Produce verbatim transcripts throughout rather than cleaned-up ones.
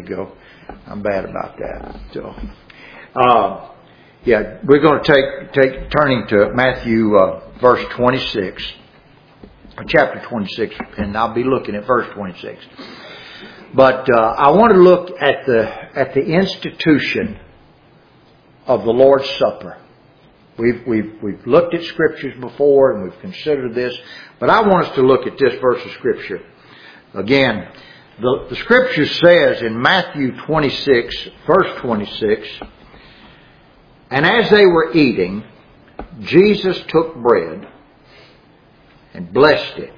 you go. I'm bad about that. So, uh, yeah, we're going to take take turning to Matthew uh, verse twenty-six, chapter twenty-six, and I'll be looking at verse twenty-six. But uh, I want to look at the at the institution of the Lord's Supper. We've we've we've looked at scriptures before and we've considered this, but I want us to look at this verse of scripture again. The, the scripture says in Matthew twenty-six, verse twenty-six, and as they were eating, Jesus took bread and blessed it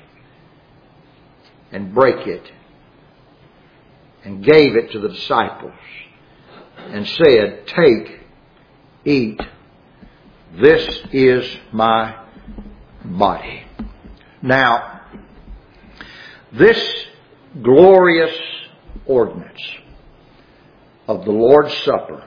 and brake it and gave it to the disciples and said, "Take, eat, this is my body." Now, this glorious ordinance of the Lord's Supper,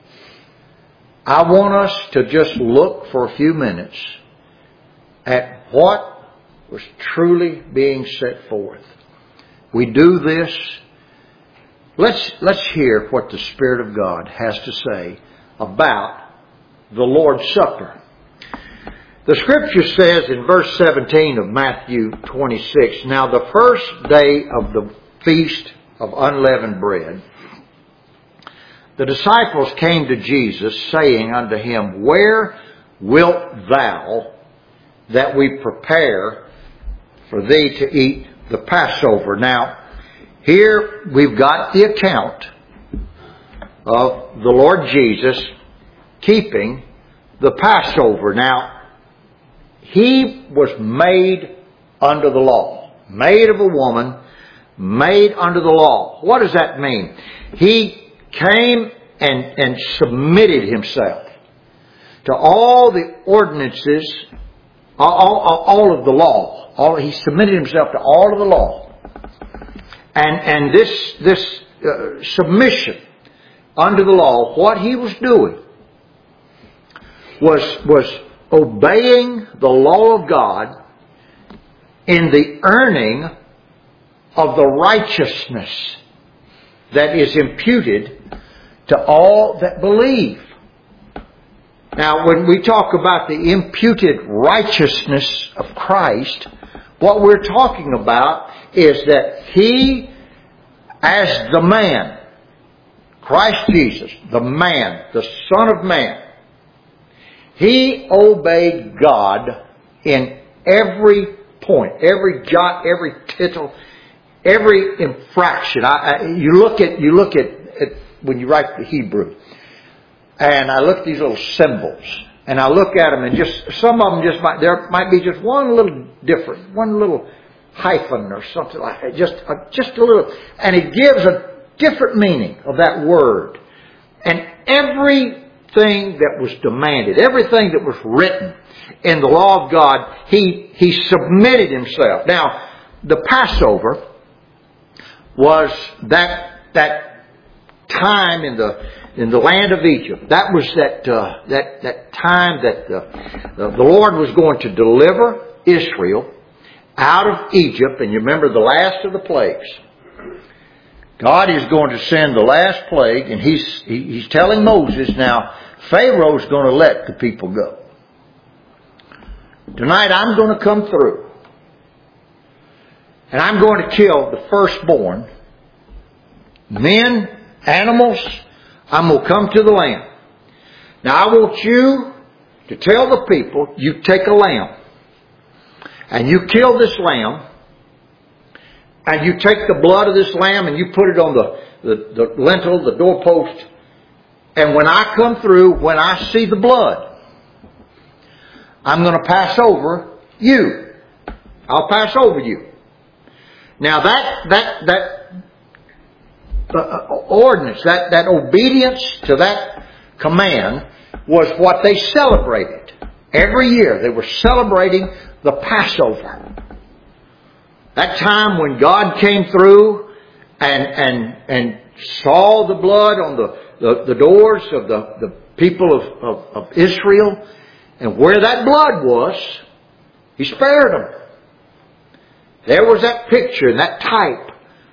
I want us to just look for a few minutes at what was truly being set forth. We do this. Let's, let's hear what the Spirit of God has to say about the Lord's Supper. The Scripture says in verse seventeen of Matthew twenty-six, "Now the first day of the feast of unleavened bread, the disciples came to Jesus, saying unto him, Where wilt thou that we prepare for thee to eat the Passover?" Now, here we've got the account of the Lord Jesus keeping the Passover. Now, He was made under the law. Made of a woman, made under the law. What does that mean? He came and, and submitted Himself to all the ordinances, all, all, all of the law. All, he submitted Himself to all of the law. And, and this, this uh, submission under the law, what He was doing was, was obeying the law of God in the earning of the righteousness that is imputed to all that believe. Now, when we talk about the imputed righteousness of Christ, what we're talking about is that He, as the man, Christ Jesus, the man, the Son of Man, He obeyed God in every point, every jot, every tittle, every infraction. I, I, you look at you look at, at when you write the Hebrew, and I look at these little symbols, and I look at them, and just some of them just might there might be just one little different, one little hyphen or something like that, just a, just a little, and it gives a different meaning of that word, and every Everything that was demanded, everything that was written in the law of God, he, he submitted Himself. Now, the Passover was that, that time in the, in the land of Egypt. That was that, uh, that, that time that the, the, the Lord was going to deliver Israel out of Egypt. And you remember the last of the plagues. God is going to send the last plague, and he's, he's telling Moses, now, Pharaoh's going to let the people go. Tonight I'm going to come through, and I'm going to kill the firstborn, men, animals. I'm going to come to the land. Now I want you to tell the people, you take a lamb, and you kill this lamb, and you take the blood of this lamb and you put it on the, the, the lintel, the doorpost. And when I come through, when I see the blood, I'm going to pass over you. I'll pass over you. Now that, that, that uh, ordinance, that, that obedience to that command was what they celebrated. Every year they were celebrating the Passover. That time when God came through and and and saw the blood on the, the, the doors of the, the people of, of, of Israel, and where that blood was, He spared them. There was that picture and that type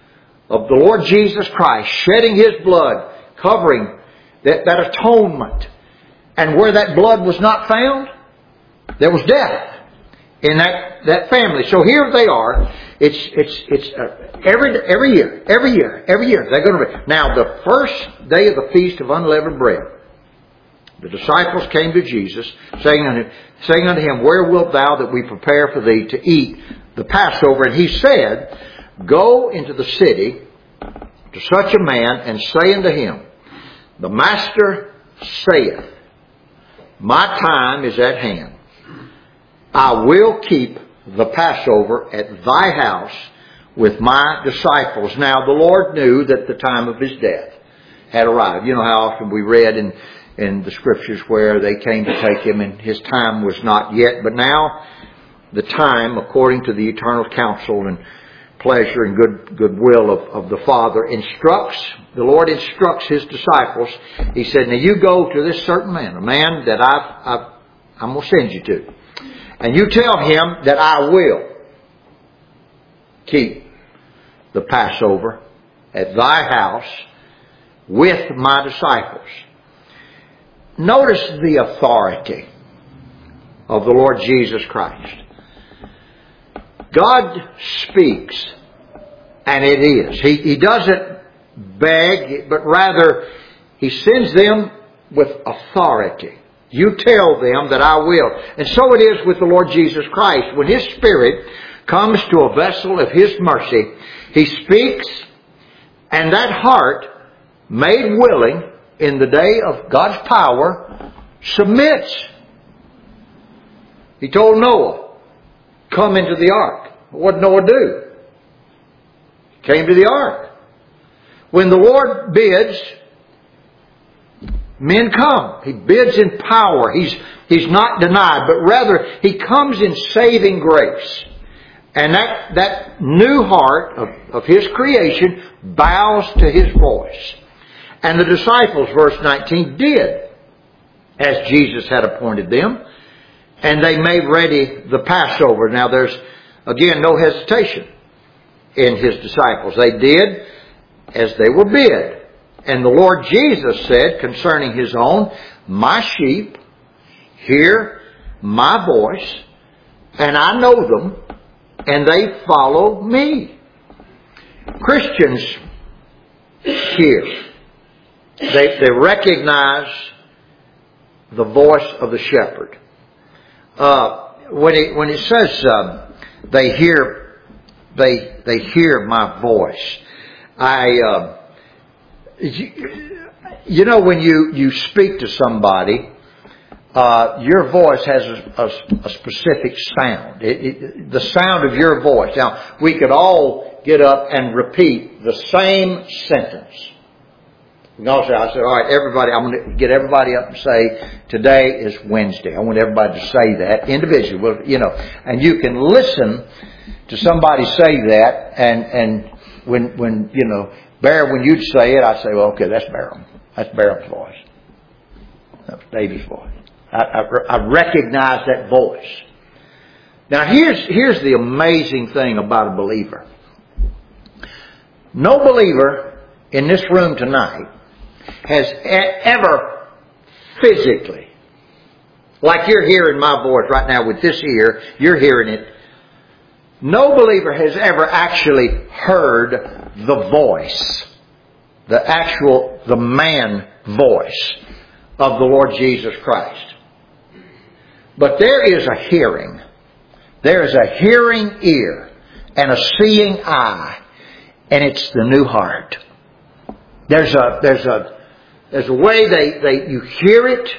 of the Lord Jesus Christ shedding His blood, covering that, that atonement. And where that blood was not found, there was death in that, that family. So here they are. It's it's it's uh, every every year, every year, every year they're going to be. Now the first day of the feast of unleavened bread, the disciples came to Jesus, saying unto, saying unto Him, "Where wilt Thou that we prepare for Thee to eat the Passover?" And He said, "Go into the city to such a man, and say unto him, The Master saith, My time is at hand. I will keep the Passover at thy house with my disciples." Now the Lord knew that the time of His death had arrived. You know how often we read in, in the Scriptures where they came to take Him and His time was not yet. But now the time, according to the eternal counsel and pleasure and good goodwill of, of the Father, instructs, the Lord instructs His disciples. He said, "Now you go to this certain man, a man that I've, I've, I'm going to send you to. And you tell him that I will keep the Passover at thy house with my disciples." Notice the authority of the Lord Jesus Christ. God speaks, and it is. He, he doesn't beg, but rather He sends them with authority. You tell them that I will. And so it is with the Lord Jesus Christ. When His Spirit comes to a vessel of His mercy, He speaks, and that heart, made willing in the day of God's power, submits. He told Noah, "Come into the ark." What did Noah do? He came to the ark. When the Lord bids, men come. He bids in power. He's, he's not denied, but rather He comes in saving grace. And that, that new heart of, of His creation bows to His voice. And the disciples, verse nineteen, did as Jesus had appointed them. And they made ready the Passover. Now there's, again, no hesitation in His disciples. They did as they were bid. And the Lord Jesus said concerning His own, "My sheep hear my voice, and I know them, and they follow me." Christians hear. They, they recognize the voice of the shepherd. Uh, when it when it says um, they hear, they they hear my voice. I, uh, you, you know, when you you speak to somebody, uh, your voice has a, a, a specific sound. It, it, the sound of your voice. Now, we could all get up and repeat the same sentence. You know, I said, all right, everybody, I'm going to get everybody up and say, today is Wednesday. I want everybody to say that individually. Well, you know, and you can listen to somebody say that, and, and when, when, you know, Bear, when you'd say it, I'd say, well, okay, that's Bear. That's Bear's voice. That's David's voice. I, I, I recognize that voice. Now, here's, here's the amazing thing about a believer. No believer in this room tonight has ever physically, like you're hearing my voice right now with this ear, you're hearing it. No believer has ever actually heard the voice, the actual, the man voice of the Lord Jesus Christ. But there is a hearing. There is a hearing ear and a seeing eye, and it's the new heart. There's a, there's a, there's a way they, they, you hear it,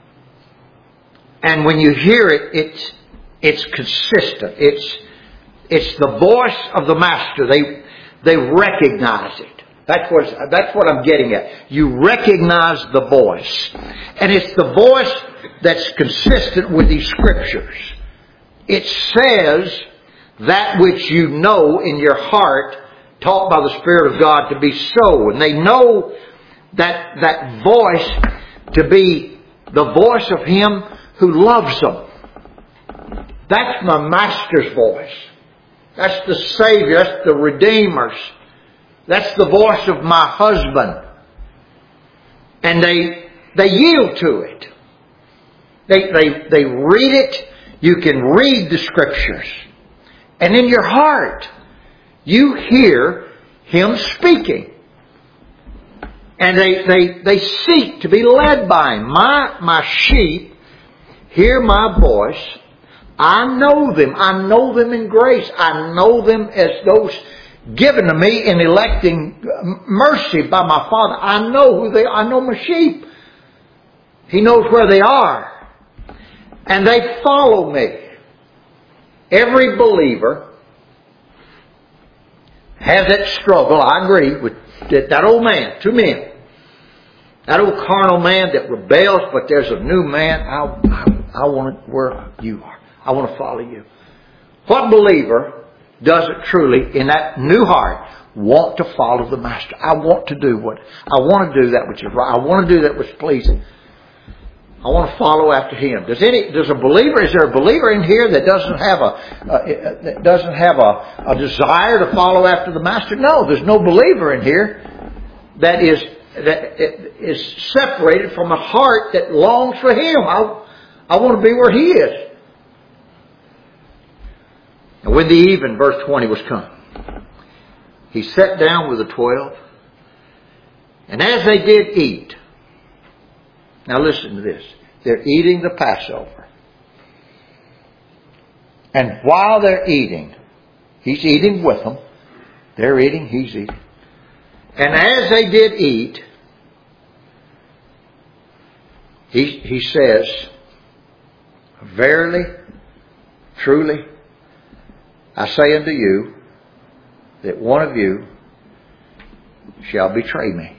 and when you hear it, it's, it's consistent. It's, it's the voice of the Master. They, they recognize it. That's what, that's what I'm getting at. You recognize the voice. And it's the voice that's consistent with these Scriptures. It says that which you know in your heart, taught by the Spirit of God to be so. And they know that, that voice to be the voice of Him who loves them. That's my Master's voice. That's the Savior. That's the Redeemer's That's the voice of my husband. And they they yield to it. They, they, they read it. You can read the Scriptures. And in your heart, you hear Him speaking. And they, they, they seek to be led by Him. My, my sheep hear my voice. I know them. I know them in grace. I know them as those given to me in electing mercy by my Father. I know who they are. I know my sheep. He knows where they are. And they follow me. Every believer has that struggle. I agree with that, that old man, two men. That old carnal man that rebels, but there's a new man. I, I, I want to where you are. I want to follow you. What believer doesn't truly, in that new heart, want to follow the Master? I want to do what I want to do that which is right. I want to do that which is pleasing. I want to follow after Him. Does any? Does a believer? Is there a believer in here that doesn't have a uh, that doesn't have a, a desire to follow after the Master? No, there's no believer in here that is that is separated from a heart that longs for Him. I I want to be where He is. And when the even, verse twenty, was come, He sat down with the twelve, and as they did eat. Now listen to this. They're eating the Passover. And while they're eating, He's eating with them. They're eating, He's eating. And as they did eat, He, he says, verily, truly, I say unto you, that one of you shall betray me.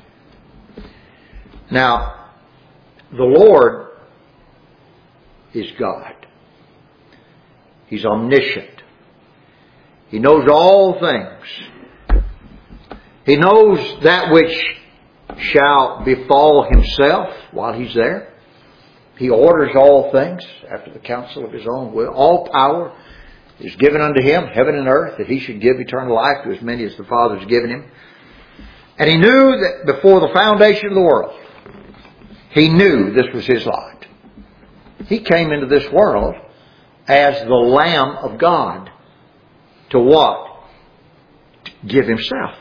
Now, the Lord is God. He's omniscient. He knows all things. He knows that which shall befall Himself while He's there. He orders all things after the counsel of His own will. All power is given unto Him, heaven and earth, that He should give eternal life to as many as the Father has given Him. And He knew that before the foundation of the world, He knew this was His lot. He came into this world as the Lamb of God. To what? To give Himself.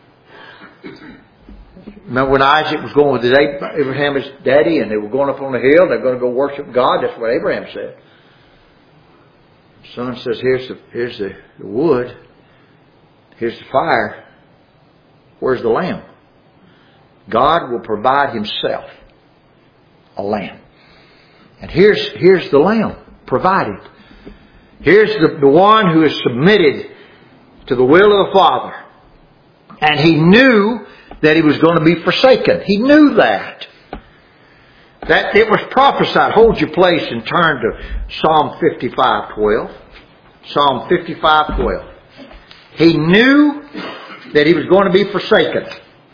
Remember when Isaac was going with his Abraham's daddy and they were going up on the hill, they're going to go worship God. That's what Abraham said. The son says, here's the, here's the wood. Here's the fire. Where's the lamb? God will provide Himself a lamb. And here's, here's the lamb provided. Here's the, the one who is submitted to the will of the Father. And He knew that He was going to be forsaken. He knew that. That it was prophesied. Hold your place and turn to Psalm fifty-five twelve. Psalm fifty-five twelve. He knew that He was going to be forsaken.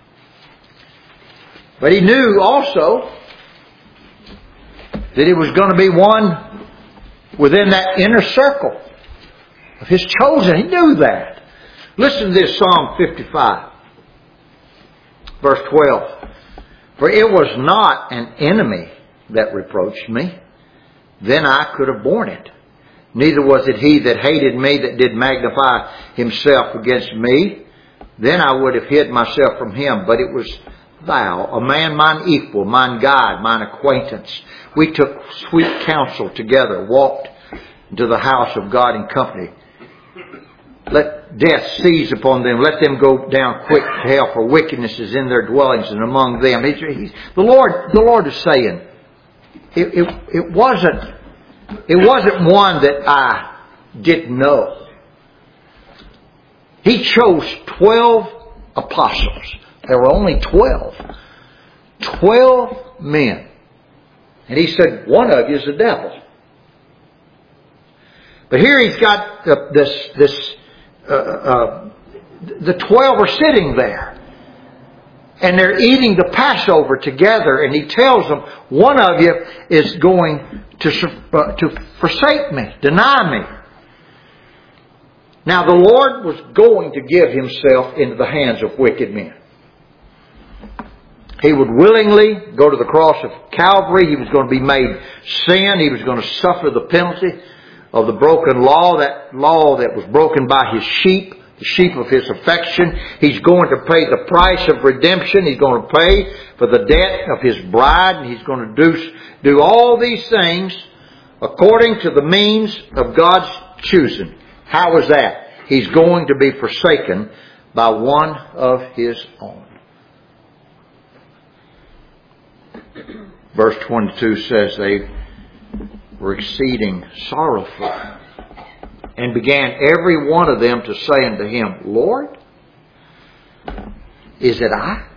But He knew also that He was going to be one within that inner circle of His chosen. He knew that. Listen to this Psalm fifty-five. Verse twelve. For it was not an enemy that reproached me. Then I could have borne it. Neither was it he that hated me that did magnify himself against me. Then I would have hid myself from him. But it was thou, a man mine equal, mine guide, mine acquaintance. We took sweet counsel together, walked into the house of God in company. Let death seize upon them. Let them go down quick to hell, for wickedness is in their dwellings and among them. He's, he's, the Lord, the Lord is saying, it, it, it wasn't, it wasn't one that I didn't know. He chose twelve apostles. There were only twelve. Twelve men. And He said, one of you is the devil. But here He's got the, this, this, uh, uh, the twelve are sitting there. And they're eating the Passover together. And He tells them, one of you is going to, uh, to forsake me, deny me. Now the Lord was going to give Himself into the hands of wicked men. He would willingly go to the cross of Calvary. He was going to be made sin. He was going to suffer the penalty of the broken law, that law that was broken by His sheep, the sheep of His affection. He's going to pay the price of redemption. He's going to pay for the debt of His bride. And He's going to do, do all these things according to the means of God's choosing. How is that? He's going to be forsaken by one of His own. Verse twenty-two says they were exceeding sorrowful, and began every one of them to say unto Him, Lord, is it I?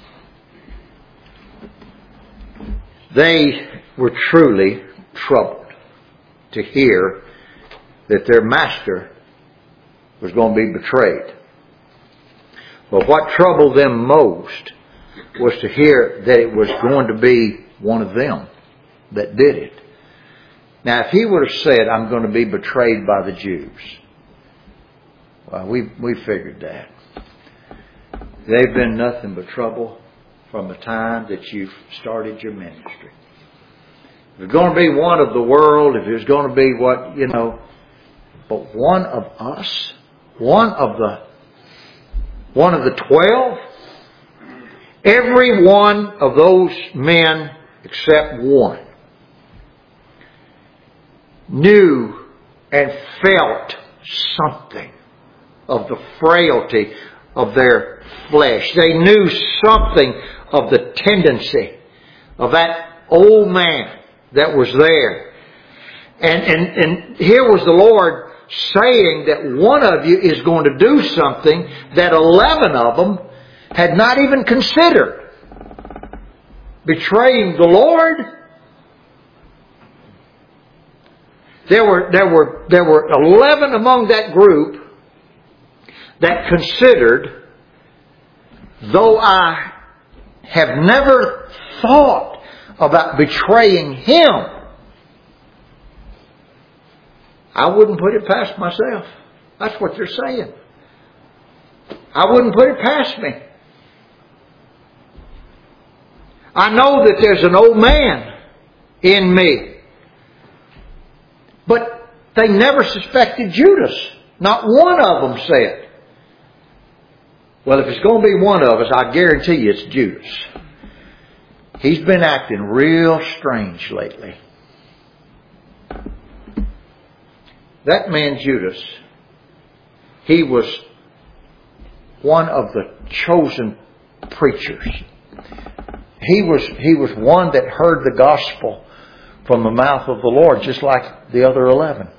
They were truly troubled to hear that their master was going to be betrayed. But what troubled them most was to hear that it was going to be one of them that did it. Now, if he would have said, I'm going to be betrayed by the Jews, well, we, we figured that. They've been nothing but trouble from the time that you've started your ministry. If it's going to be one of the world, if it's going to be what, you know, but one of us, one of the, one of the twelve, every one of those men except one knew and felt something of the frailty of their flesh. They knew something of the tendency of that old man that was there. And, and, and here was the Lord saying that one of you is going to do something that eleven of them had not even considered. Betraying the Lord. There were, there were, there were eleven among that group that considered, though I have never thought about betraying Him, I wouldn't put it past myself. That's what they're saying. I wouldn't put it past me. I know that there's an old man in me. But they never suspected Judas. Not one of them said, well, if it's going to be one of us, I guarantee you it's Judas. He's been acting real strange lately. That man Judas, he was one of the chosen preachers. He was, he was one that heard the gospel from the mouth of the Lord, just like the other eleven.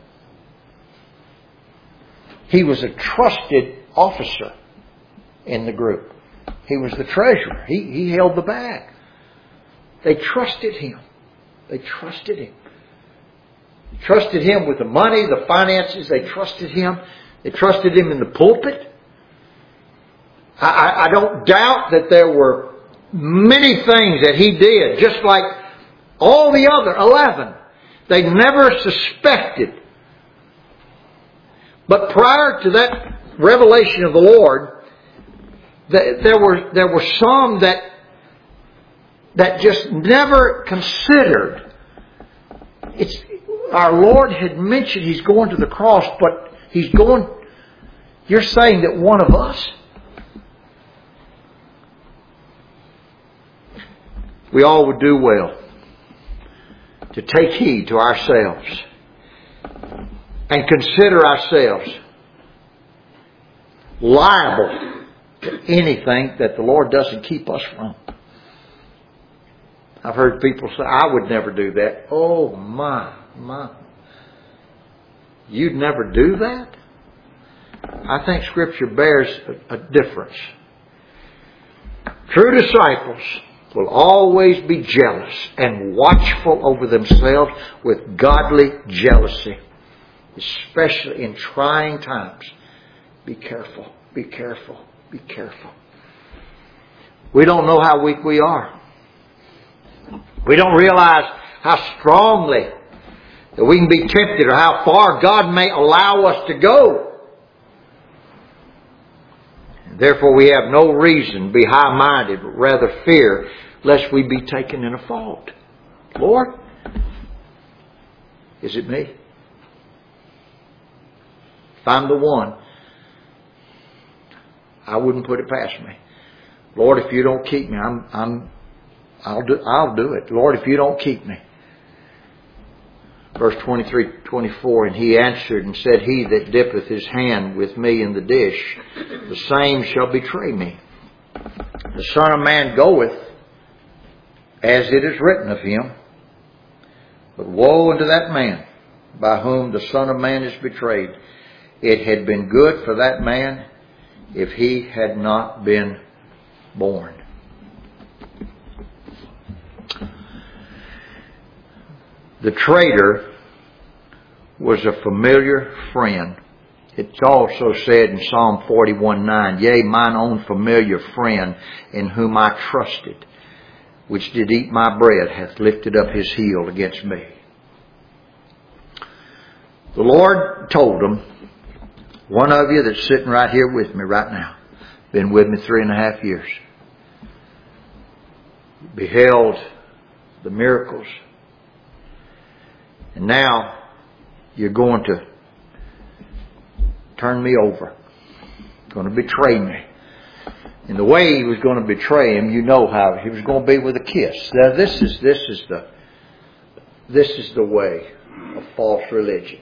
He was a trusted officer in the group. He was the treasurer. He, he held the bag. They trusted him. They trusted him. Trusted him with the money, the finances. They trusted him. They trusted him in the pulpit. I, I, I don't doubt that there were many things that he did, just like all the other eleven. They never suspected. But prior to that revelation of the Lord, there were, there were some that, that just never considered. It's, our Lord had mentioned He's going to the cross, but He's going, you're saying that one of us? We all would do well to take heed to ourselves and consider ourselves liable to anything that the Lord doesn't keep us from. I've heard people say, I would never do that. Oh my, my. You'd never do that? I think Scripture bears a, a difference. True disciples will always be jealous and watchful over themselves with godly jealousy, especially in trying times. Be careful, be careful, be careful. We don't know how weak we are. We don't realize how strongly that we can be tempted or how far God may allow us to go. Therefore we have no reason to be high-minded, but rather fear, lest we be taken in a fault. Lord, is it me? If I'm the one, I wouldn't put it past me. Lord, if you don't keep me, I'm, I'm, I'll do, I'll do it. Lord, if you don't keep me. Verse twenty-three, twenty-four, and he answered and said, He that dippeth his hand with me in the dish, the same shall betray me. The Son of Man goeth, as it is written of him. But woe unto that man, by whom the Son of Man is betrayed. It had been good for that man if he had not been born. The traitor was a familiar friend. It's also said in Psalm forty-one nine, Yea, mine own familiar friend, in whom I trusted, which did eat my bread, hath lifted up his heel against me. The Lord told him, one of you that's sitting right here with me right now, been with me three and a half years, beheld the miracles, and now you're going to turn me over, going to betray me. And the way he was going to betray him, you know how he was going to be with a kiss. Now this is this is the this is the way of false religion.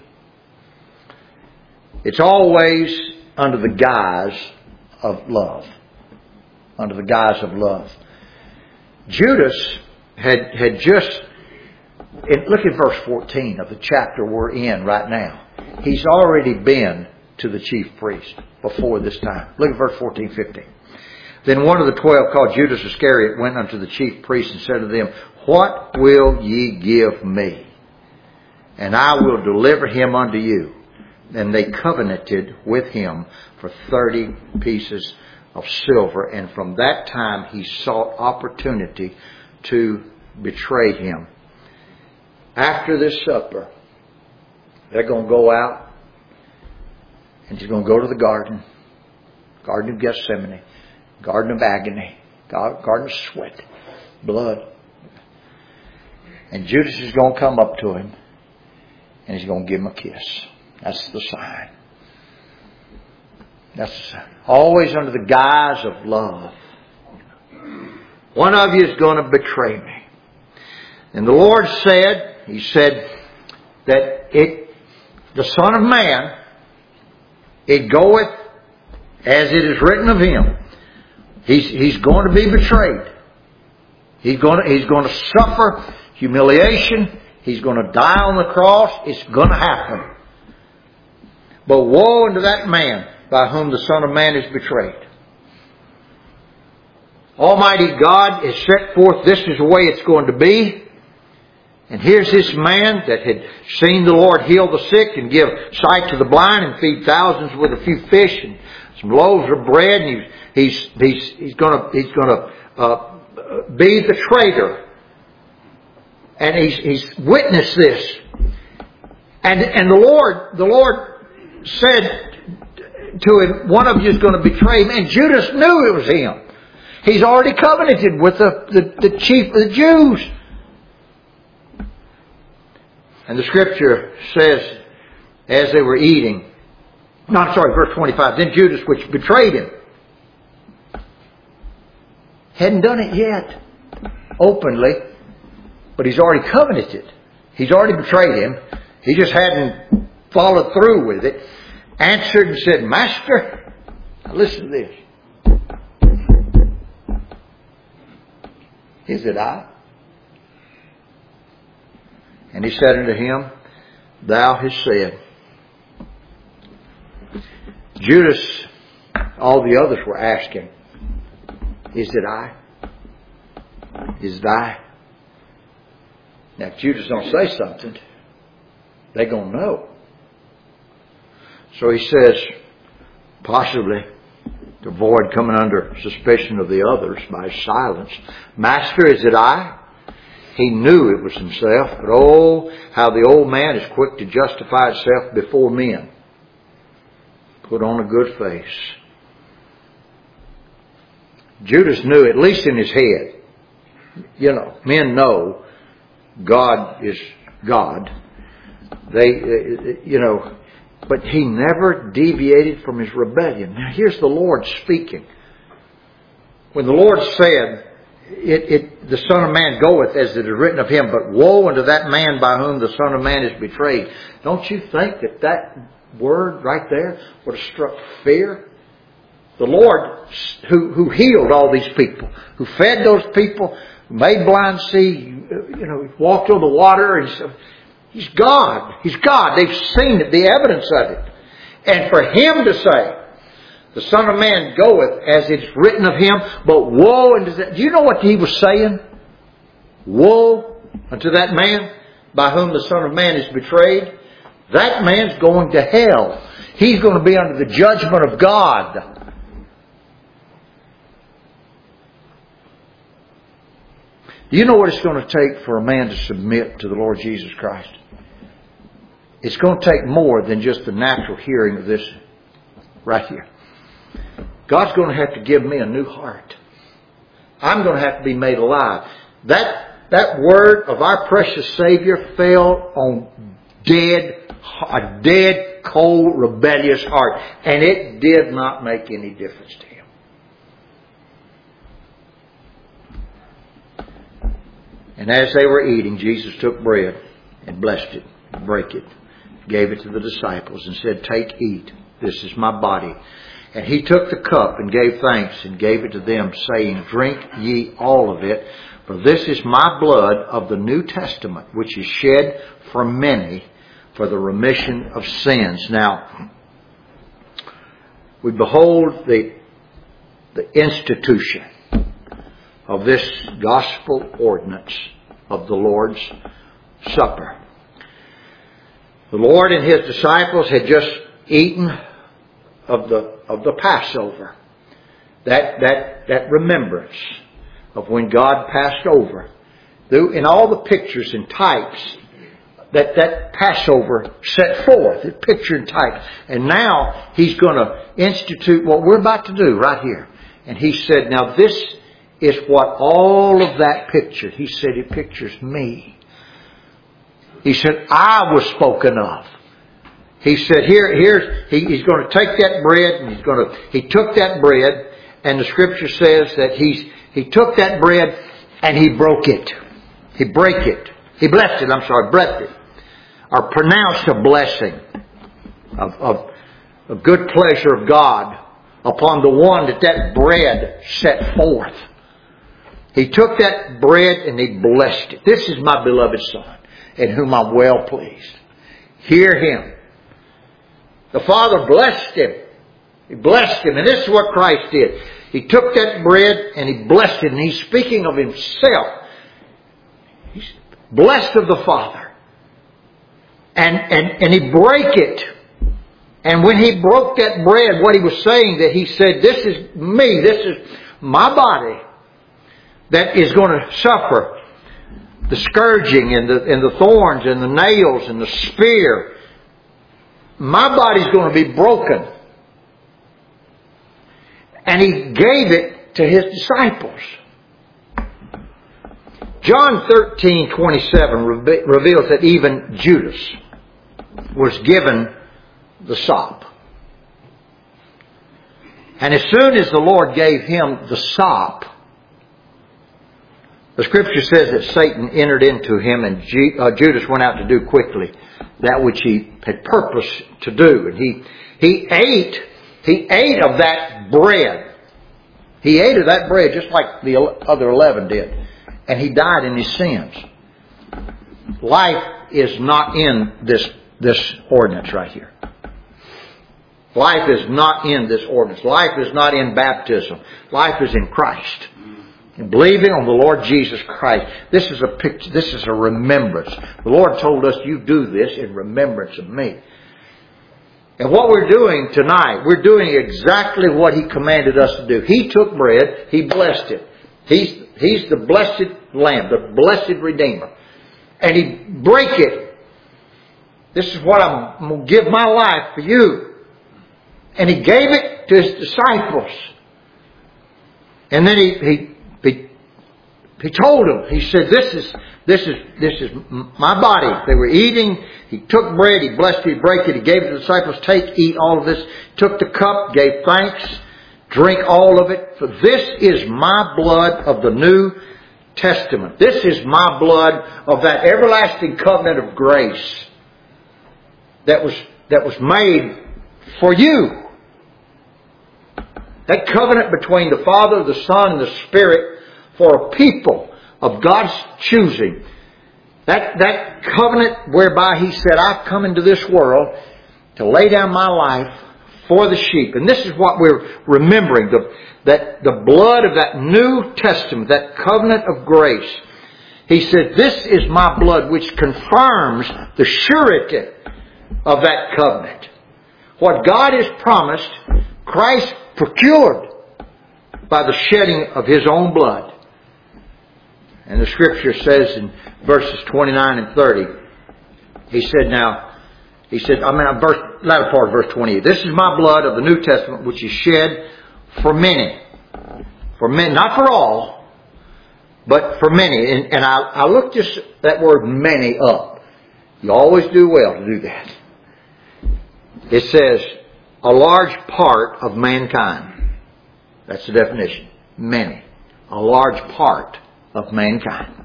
It's always under the guise of love. Under the guise of love. Judas had had just, look at verse fourteen of the chapter we're in right now. He's already been to the chief priest before this time. Look at verse fourteen, fifteen. Then one of the twelve, called Judas Iscariot, went unto the chief priests and said to them, What will ye give me? And I will deliver him unto you. And they covenanted with him for thirty pieces of silver. And from that time he sought opportunity to betray him. After this supper, they're going to go out and he's going to go to the garden. Garden of Gethsemane. Garden of agony. Garden of sweat. Blood. And Judas is going to come up to him and he's going to give him a kiss. That's the sign. That's the sign. Always under the guise of love. One of you is going to betray me. And the Lord said, He said that it, the Son of Man, it goeth as it is written of him. He's, he's going to be betrayed. He's going to, he's going to suffer humiliation. He's going to die on the cross. It's going to happen. But woe unto that man by whom the Son of Man is betrayed. Almighty God has set forth, this is the way it's going to be. And here's this man that had seen the Lord heal the sick and give sight to the blind and feed thousands with a few fish and some loaves of bread. And he's, he's, he's, he's going to, he's going to uh, be the traitor. And he's, he's witnessed this. And, and the Lord, the Lord said to him, one of you is going to betray him. And Judas knew it was him. He's already covenanted with the, the, the chief of the Jews. And the scripture says, as they were eating, no, I'm sorry, verse twenty-five, then Judas, which betrayed him, hadn't done it yet openly, but he's already covenanted. He's already betrayed him. He just hadn't followed through with it. Answered and said, Master, now listen to this. Is it I? And he said unto him, Thou hast said. Judas, all the others were asking, Is it I? Is thy? Now if Judas don't say something, they're going to know. So he says, possibly to avoid coming under suspicion of the others by his silence, Master, is it I? He knew it was himself, but oh, how the old man is quick to justify itself before men. Put on a good face. Judas knew, at least in his head, you know, men know God is God. They, you know, but he never deviated from his rebellion. Now here's the Lord speaking. When the Lord said, it, it, the Son of Man goeth as it is written of him, but woe unto that man by whom the Son of Man is betrayed. Don't you think that that word right there would have struck fear? The Lord who, who healed all these people, who fed those people, made blind see, you know, walked on the water, and so, He's God. He's God. They've seen it, the evidence of it. And for Him to say, the Son of Man goeth as it's written of Him, but woe unto that. Do you know what He was saying? Woe unto that man by whom the Son of Man is betrayed. That man's going to hell. He's going to be under the judgment of God. Do you know what it's going to take for a man to submit to the Lord Jesus Christ? It's going to take more than just the natural hearing of this right here. God's going to have to give me a new heart. I'm going to have to be made alive. That, that word of our precious Savior fell on dead, a dead, cold, rebellious heart. And it did not make any difference to him. And as they were eating, Jesus took bread and blessed it, brake it, gave it to the disciples and said, "Take, eat. This is my body." And He took the cup and gave thanks and gave it to them, saying, "Drink ye all of it, for this is my blood of the New Testament, which is shed for many for the remission of sins." Now, we behold the, the institution of this gospel ordinance of the Lord's Supper. The Lord and His disciples had just eaten of the of the Passover. That that that remembrance of when God passed over. In all the pictures and types that that Passover set forth, it picture and type. And now He's going to institute what we're about to do right here. And He said, now this is what all of that pictured. He said it pictures me. He said, I was spoken of. He said, here, here's, he, he's going to take that bread and he's going to, he took that bread and the scripture says that he's, he took that bread and he broke it. He break it. He blessed it, I'm sorry, breathed it. Or pronounced a blessing of, of, of good pleasure of God upon the one that that bread set forth. He took that bread and He blessed it. This is my beloved Son, in whom I'm well pleased. Hear Him. The Father blessed Him. He blessed Him. And this is what Christ did. He took that bread and He blessed it. And He's speaking of Himself. He's blessed of the Father. And, and, and He break it. And when He broke that bread, what He was saying, that He said, this is me. This is my body that is going to suffer the scourging and the, and the thorns and the nails and the spear. My body's going to be broken. And He gave it to His disciples. John thirteen twenty-seven reveals that even Judas was given the sop. And as soon as the Lord gave him the sop, the scripture says that Satan entered into him and Judas went out to do quickly that which he had purposed to do. And he, he ate, he ate of that bread. He ate of that bread just like the other eleven did. And he died in his sins. Life is not in this, this ordinance right here. Life is not in this ordinance. Life is not in baptism. Life is in Christ. And believing on the Lord Jesus Christ. This is a picture. This is a remembrance. The Lord told us, you do this in remembrance of me. And what we're doing tonight, we're doing exactly what He commanded us to do. He took bread. He blessed it. He's, he's the blessed Lamb, the blessed Redeemer. And He break it. This is what I'm, I'm going to give my life for you. And He gave it to His disciples. And then he, he, he, he told them, he said, this is, this is, this is my body. They were eating. He took bread. He blessed it. He broke it. He gave it to the disciples. Take, eat all of this. Took the cup, gave thanks. Drink all of it. For this is my blood of the New Testament. This is my blood of that everlasting covenant of grace that was, that was made for you. That covenant between the Father, the Son, and the Spirit for a people of God's choosing. That, that covenant whereby He said, I've come into this world to lay down my life for the sheep. And this is what we're remembering. The, that the blood of that New Testament, that covenant of grace. He said, this is my blood which confirms the surety of that covenant. What God has promised, Christ procured by the shedding of His own blood. And the Scripture says in verses twenty-nine and thirty, He said, now, He said, I mean, verse, latter part of verse twenty-eight, this is my blood of the New Testament which is shed for many. For many, not for all, but for many. And, and I, I looked just that word many up. You always do well to do that. It says, a large part of mankind. That's the definition. Many. A large part of mankind.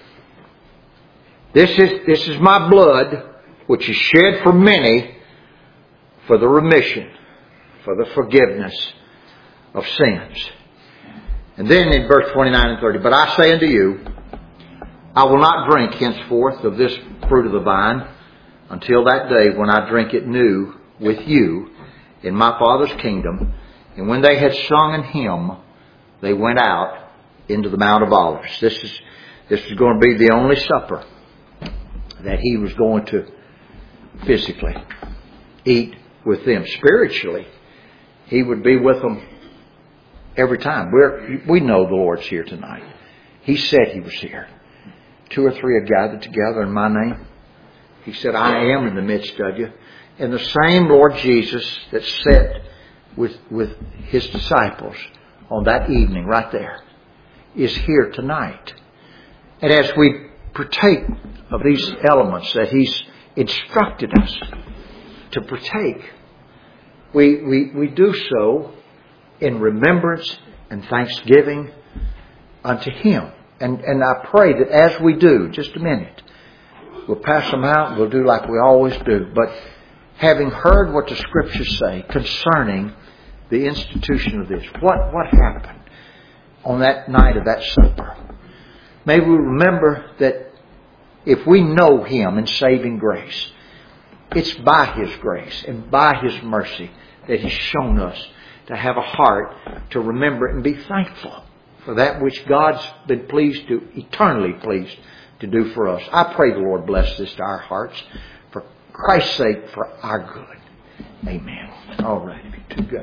This is, this is my blood, which is shed for many for the remission, for the forgiveness of sins. And then in verse twenty-nine and thirty, but I say unto you, I will not drink henceforth of this fruit of the vine until that day when I drink it new with you in my Father's kingdom. And when they had sung an hymn, they went out into the Mount of Olives. This is, this is going to be the only supper that He was going to physically eat with them. Spiritually, He would be with them every time. We're, we know the Lord's here tonight. He said He was here. Two or three are gathered together in my name. He said, I am in the midst of you. And the same Lord Jesus that sat with, with His disciples on that evening right there is here tonight. And as we partake of these elements that He's instructed us to partake, we, we, we do so in remembrance and thanksgiving unto Him. And, and I pray that as we do, just a minute, we'll pass them out, we'll do like we always do, but having heard what the Scriptures say concerning the institution of this, what, what happened on that night of that supper, may we remember that if we know Him in saving grace, it's by His grace and by His mercy that He's shown us to have a heart to remember and be thankful for that which God's been pleased to, eternally pleased to do for us. I pray the Lord bless this to our hearts for Christ's sake, for our good. Amen. All right. Too good.